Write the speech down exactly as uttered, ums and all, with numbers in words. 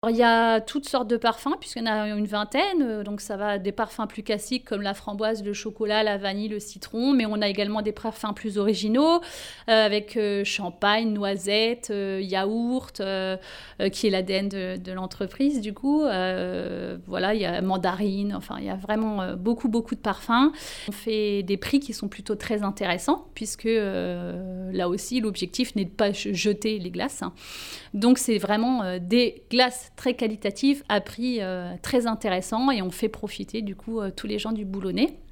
Il y a toutes sortes de parfums, puisqu'il y en a une vingtaine. Donc ça va des parfums plus classiques comme la framboise, le chocolat, la vanille, le citron. Mais on a également des parfums plus originaux, euh, avec euh, champagne, noisette, euh, yaourt, euh, euh, qui est l'A D N de, de l'entreprise du coup. Euh, voilà, il y a mandarine, enfin il y a vraiment euh, beaucoup, beaucoup de parfums. On fait des prix qui sont plutôt très intéressants, puisque euh, là aussi l'objectif n'est de pas jeter les glaces, hein. Donc c'est vraiment euh, des glaces très qualitatives à prix euh, très intéressant et on fait profiter du coup euh, tous les gens du Boulonnais.